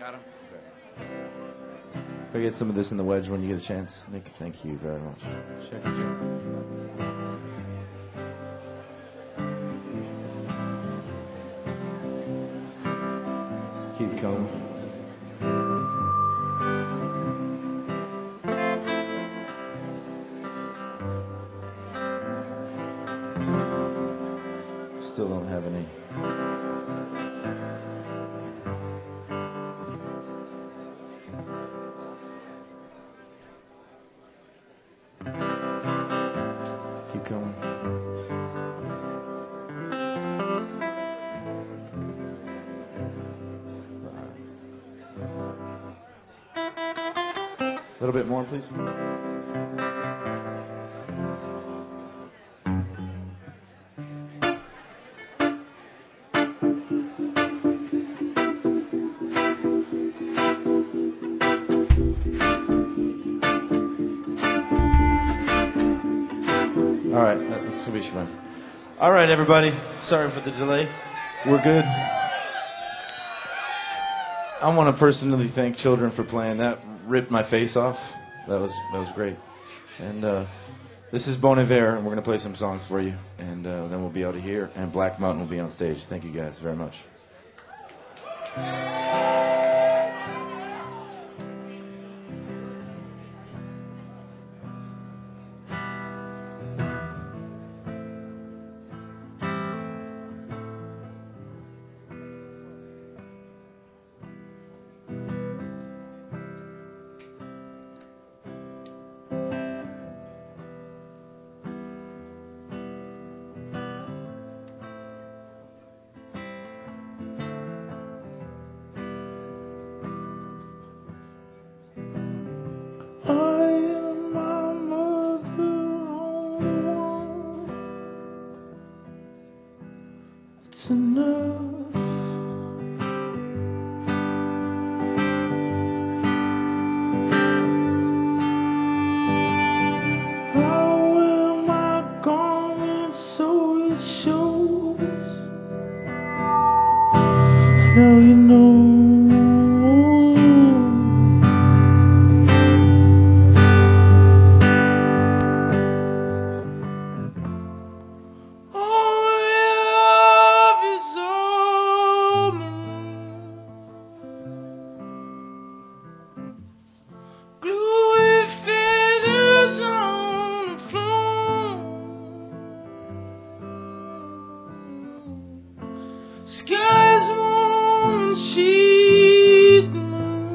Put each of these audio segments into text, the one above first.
Got him. Can I get some of this in the wedge when you get a chance? Nick, thank you very much. Sure. Keep coming. Still don't have any. Keep going. A little bit more, please. All right, that's gonna be fun. All right, everybody. Sorry for the delay. We're good. I want to personally thank Children for playing. That ripped my face off. That was great. And this is Bon Iver, and we're gonna play some songs for you, and then we'll be out of here. And Black Mountain will be on stage. Thank you guys very much. It's enough. I wear my garment so it shows. Now you know. Skies won't sheathe the moon.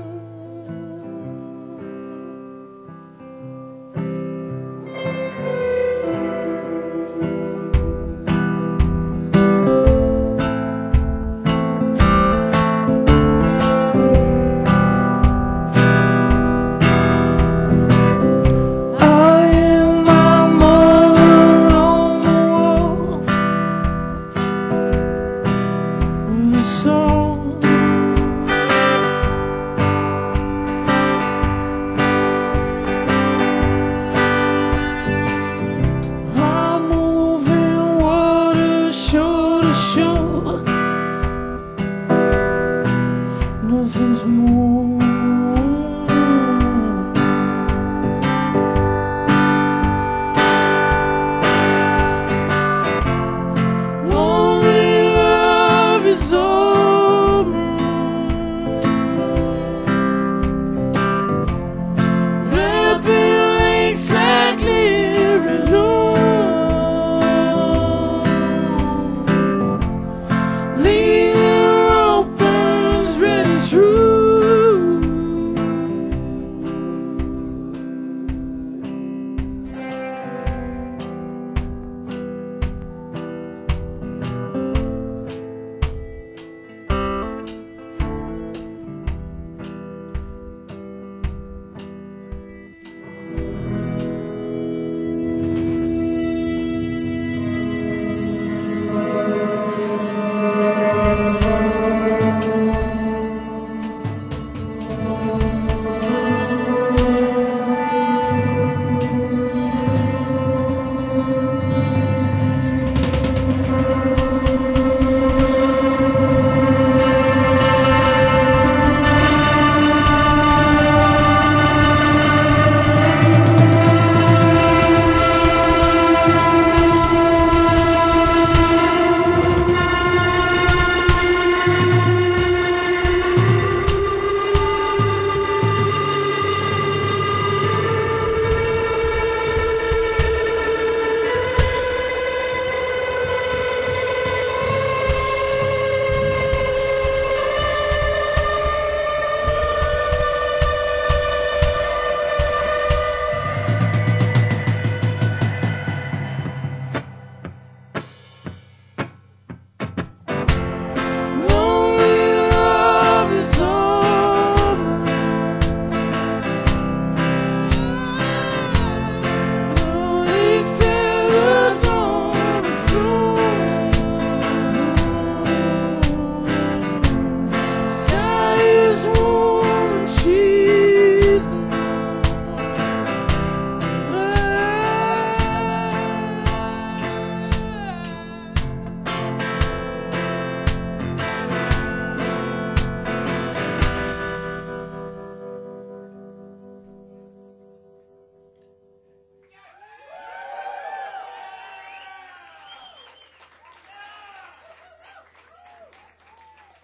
I am my mother on the wall. Song. I'm moving water shore to shore. Nothing's more. Only love is all. Leave your opens ready through.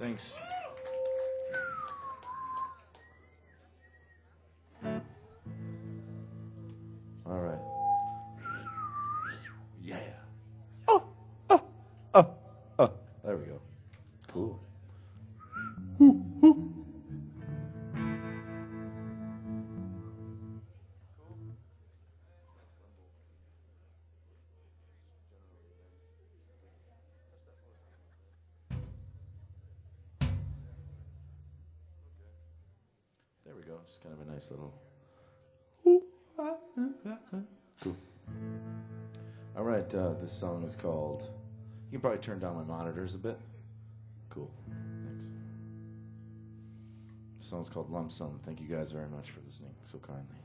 Thanks. All right. Yeah. There we go. Cool. There we go. Just kind of a nice little. Cool. All right. This song is called. You can probably turn down my monitors a bit. Cool. Thanks. The song's called Lump Sum. Thank you guys very much for listening so kindly.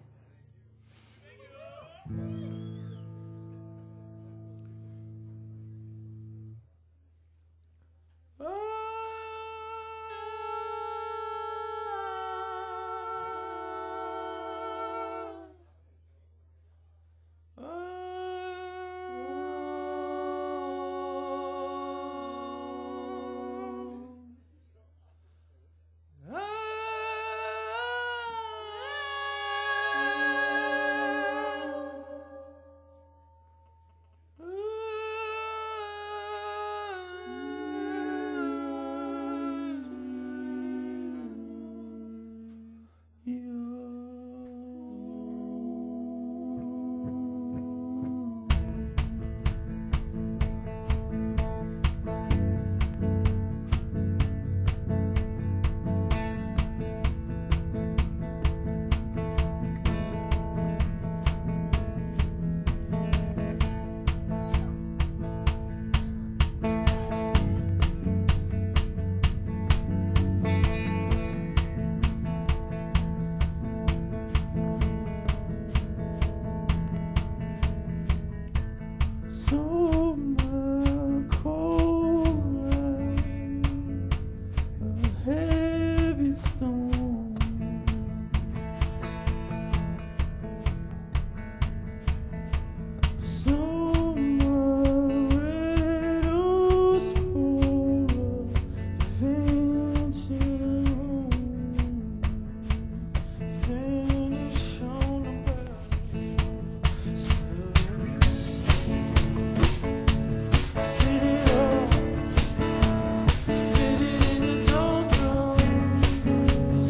So much cold, a heavy stone. So much riddles full of vengeance. Finish on the Fit it in the doldrums.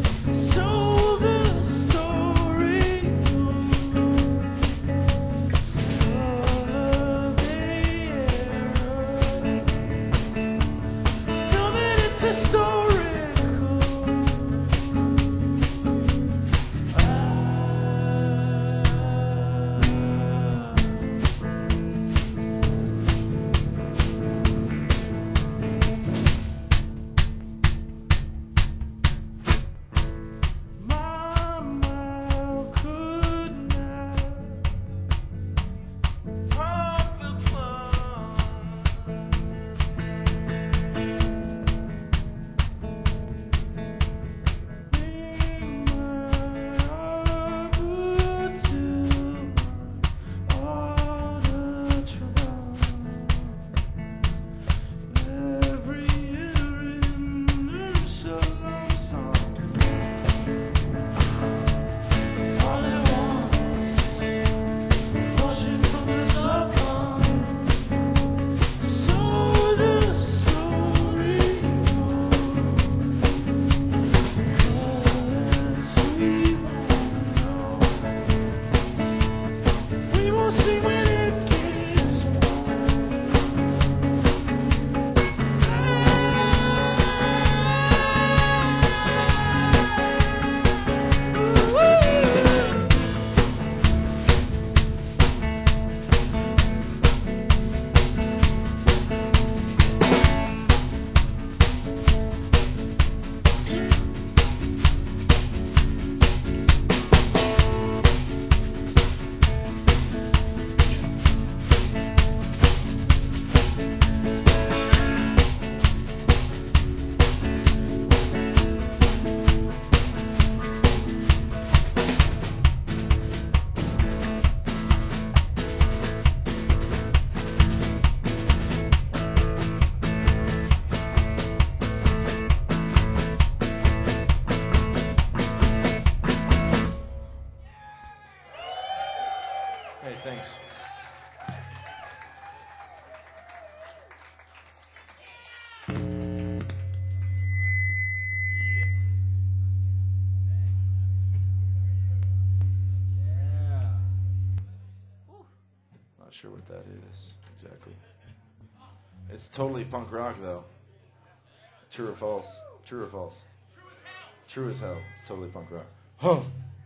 Not sure what that is exactly. It's totally punk rock, though. True or false? True or false? True as hell. It's totally punk rock. Huh.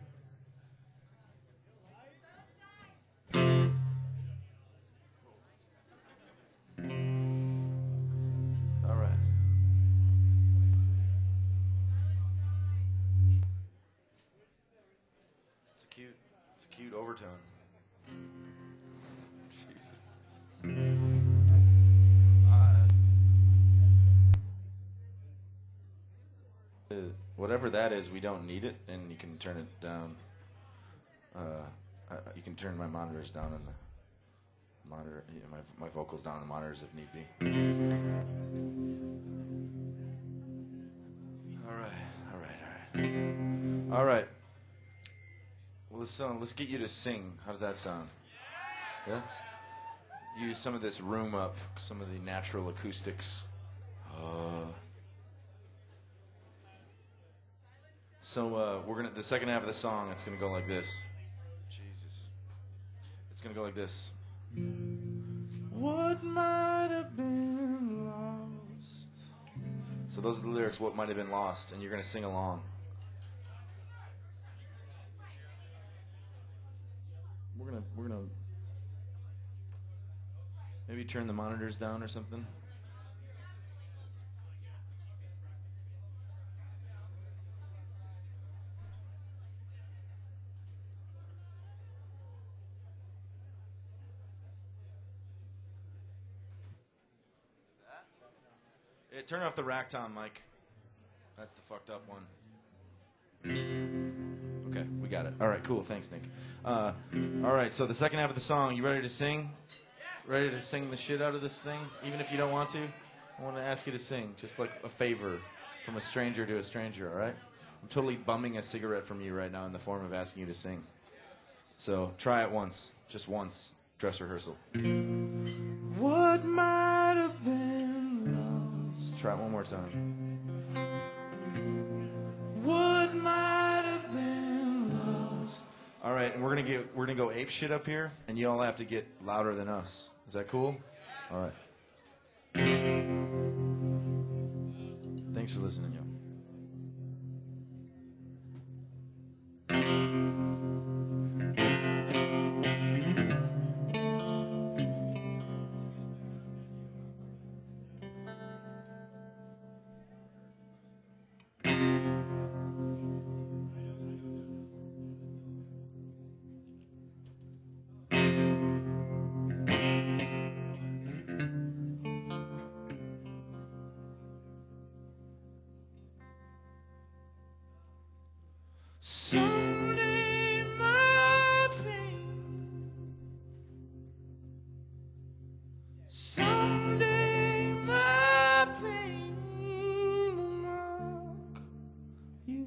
All right. It's a cute overtone. Jesus. Whatever that is, we don't need it, and you can turn it down. You can turn my monitors down on the monitor. My vocals down on the monitors if need be. All right. Well, let's get you to sing. How does that sound? Yeah. Use some of this room up, some of the natural acoustics. So the second half of the song, it's gonna go like this. Jesus, it's gonna go like this. What might have been lost? So those are the lyrics. What might have been lost, and you're gonna sing along. We're gonna maybe turn the monitors down or something. Turn off the rack tom, Mike. That's the fucked up one. Okay, we got it. All right, cool. Thanks, Nick. All right, so the second half of the song, you ready to sing? Ready to sing the shit out of this thing? Even if you don't want to? I want to ask you to sing, just like a favor from a stranger to a stranger, all right? I'm totally bumming a cigarette from you right now in the form of asking you to sing. So try it once. Just once. Dress rehearsal. What might have been lost. Try it one more time. What might have been lost. All right, and we're gonna go ape shit up here, and you all have to get louder than us. Is that cool? All right. Thanks for listening, yo. Someday my pain, someday my pain will mock you.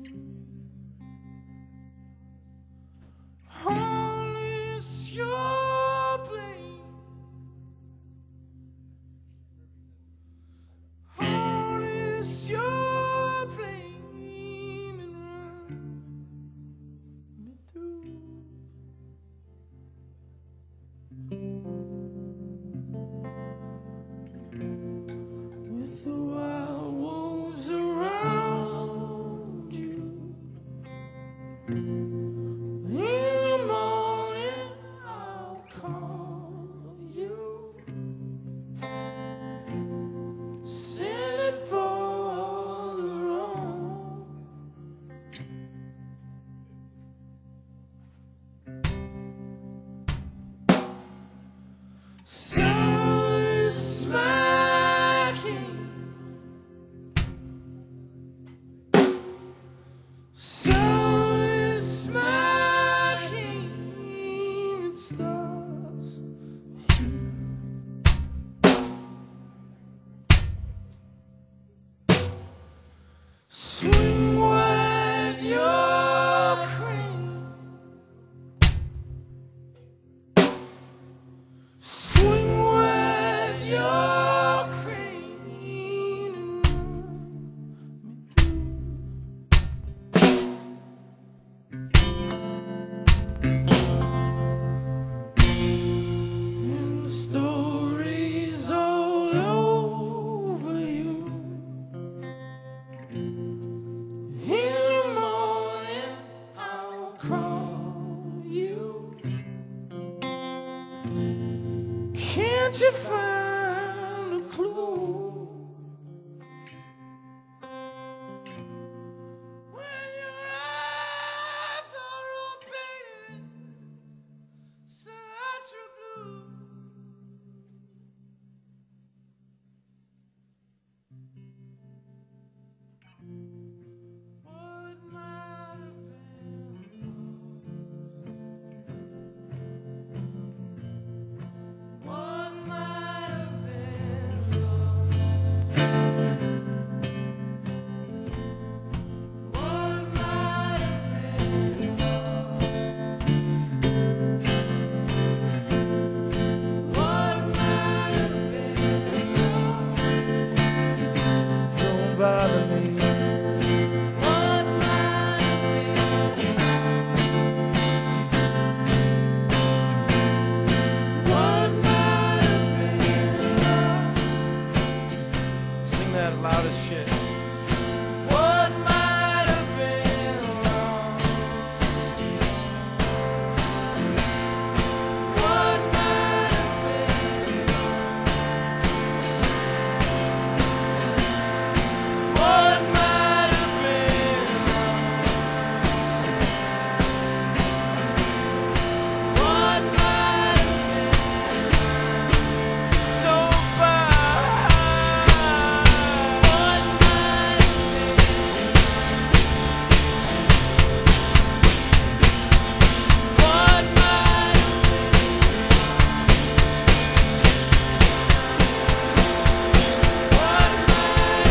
All is your blame, all is your blame. With the wild wolves around you, in the morning I'll call you, send it for the wrong. Sun is smacking, sun is smacking, it starts here. Swing wide your crane, swing with your crane and run me through. Can't you find a clue when your eyes are open, Sinatra blue? What might have been lost? What might have been lost? What might have been lost? What might have been lost? Don't bother me. What might have been lost? What might have been lost? Sing that loud as shit. What might have been lost? What might have been lost? What might have been lost? What might have been don't buy. What might have been what might have what might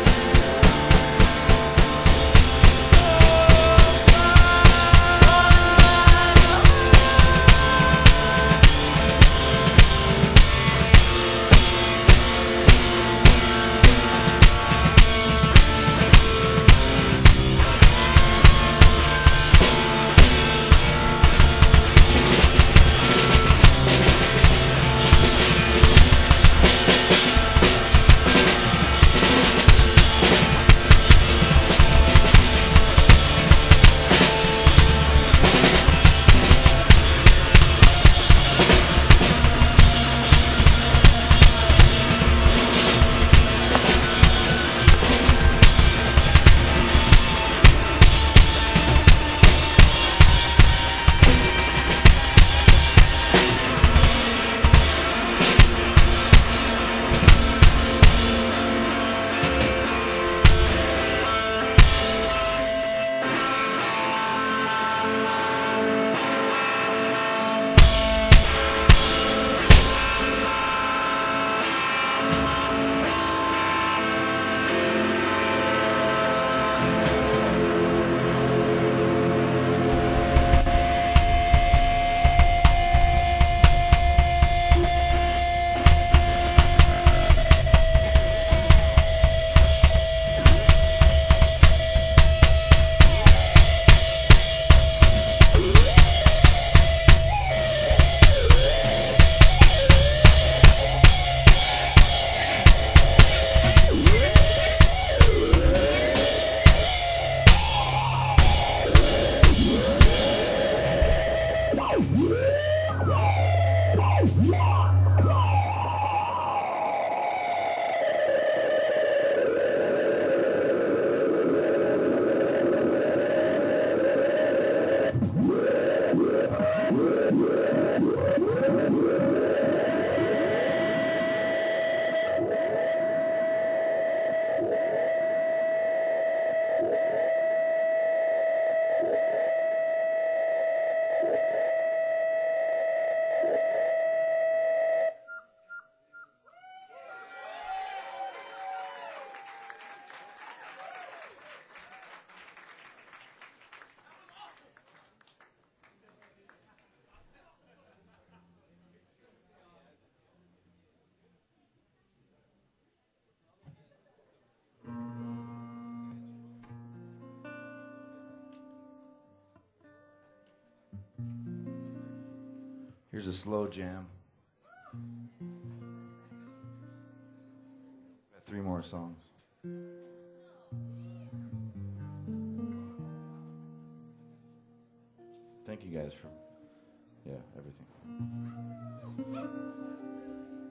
Here's a slow jam. Got 3 more songs. Thank you guys for, everything.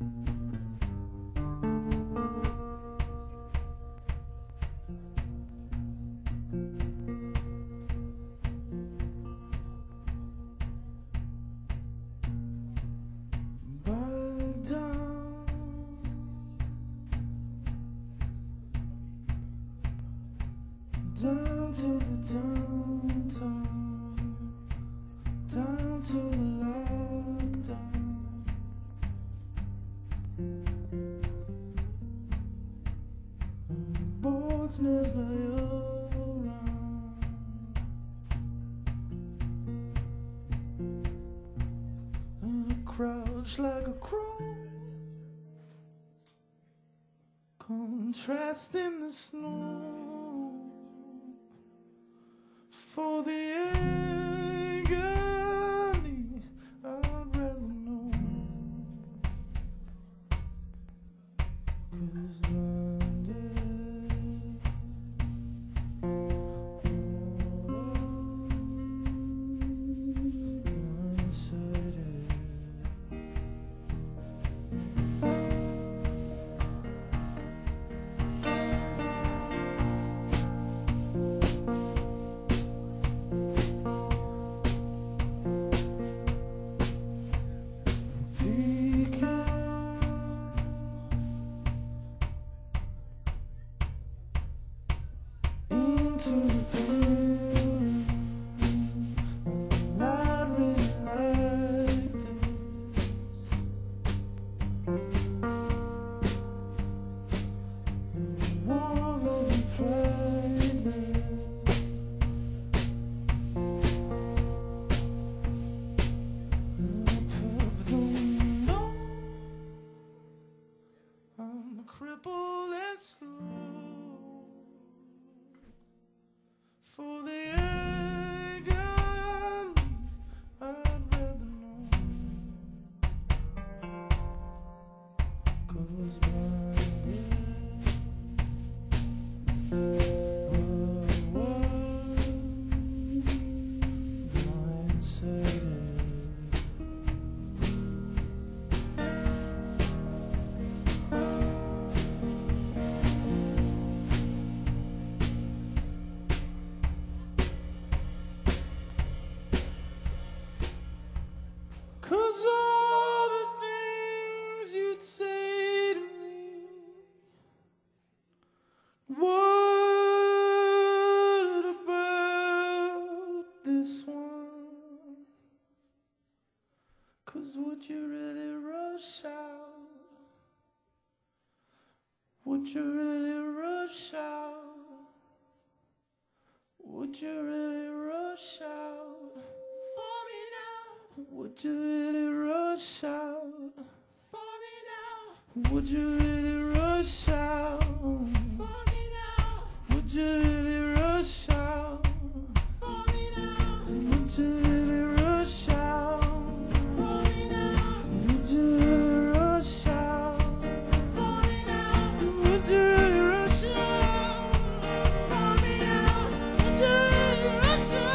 Back down, down to the downtown, down to the lockdown. Boats lie around, and I crouch like a crow, contrasting the snow for the agony I'd rather know. 'Cause into the pain, not really like this. Warm and frightening. Up the window, I'm crippled and slow. For the agony I'd rather know. 'Cause all the things you'd say to me, what about this one? 'Cause would you really rush out? Would you really rush out? Would you really rush out? Would you really rush out for me now? Would you really rush out for me now? Would you really rush out for me now? Would you really rush out for me now? Would you really rush out for me now? Would you really rush out for me now? Would you really rush out?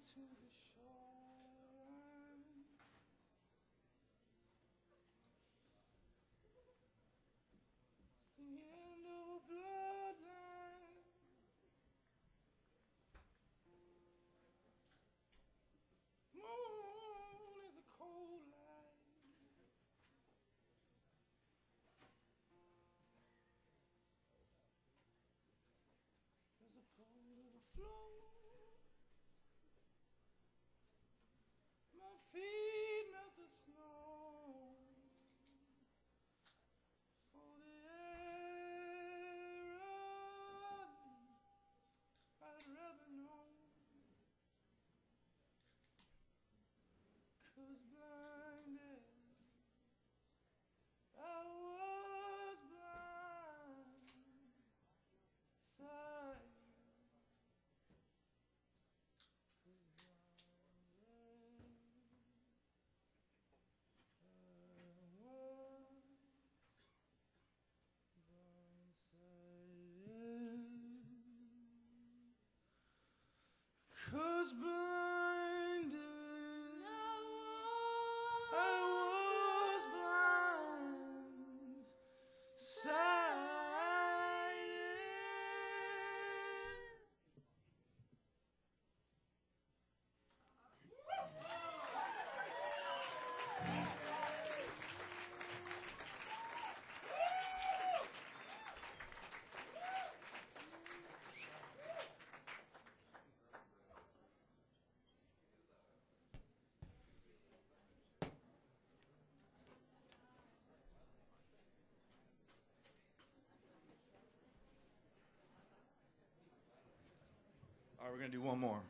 to the shoreline. It's the end of a bloodline. Moon is a cold light. There's a cold little flow. My feet melt the snow. For the air I'd rather know. 'Cause blinded I was blind side. 'Cause blinded I was blindsided. 'Cause blinded I was blind sided. All right, we're going to do one more.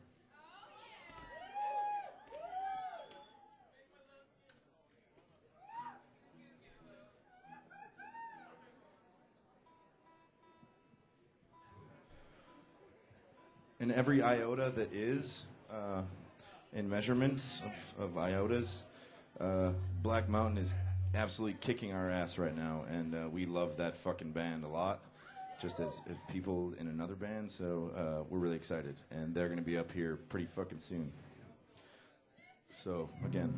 And every iota that is in measurements of iotas, Black Mountain is absolutely kicking our ass right now, and we love that fucking band a lot, just as people in another band, so we're really excited, and they're going to be up here pretty fucking soon. So, again,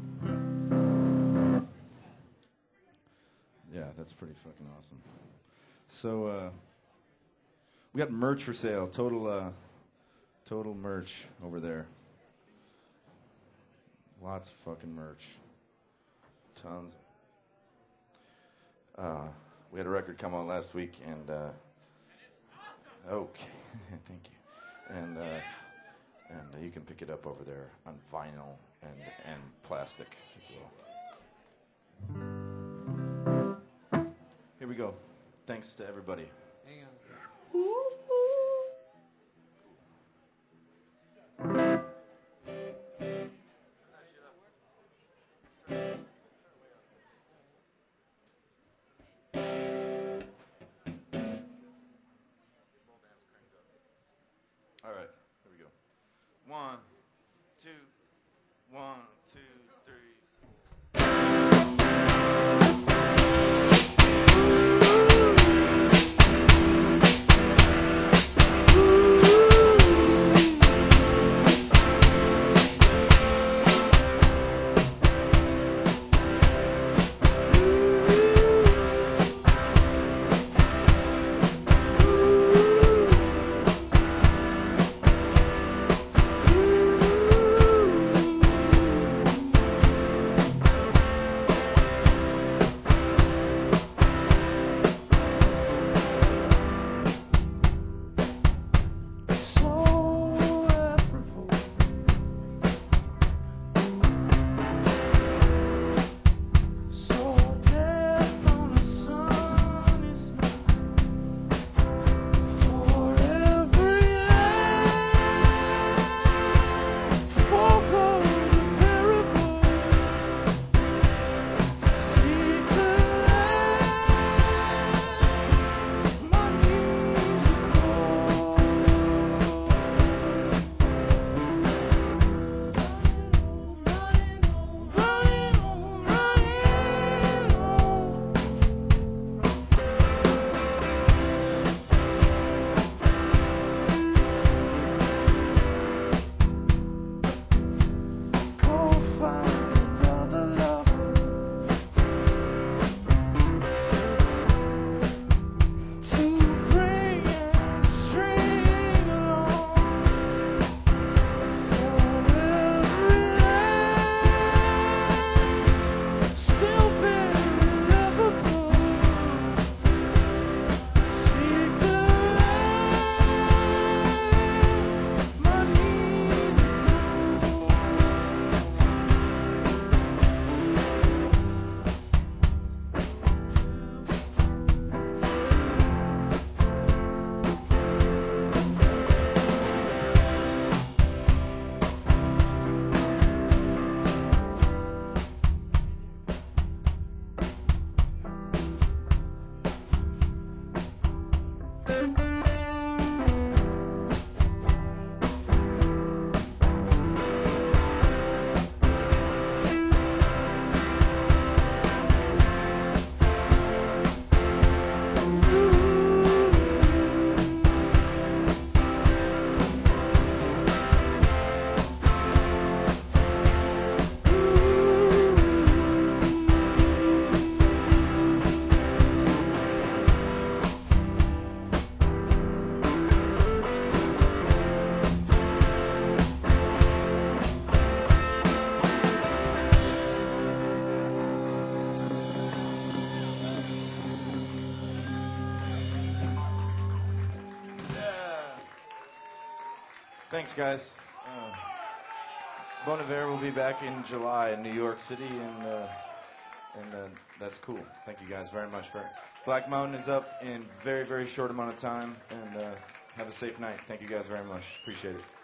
yeah, that's pretty fucking awesome. So, we got merch for sale, total merch over there. Lots of fucking merch. Tons. We had a record come out last week, and okay, thank you. And you can pick it up over there on vinyl and plastic as well. Here we go. Thanks to everybody. Hang on a second. All right, here we go. 1, 2, 1, 2, 3. Thanks, guys. Bon Iver will be back in July in New York City, and that's cool. Thank you guys very much for it. Black Mountain is up in very, very short amount of time, and have a safe night. Thank you guys very much. Appreciate it.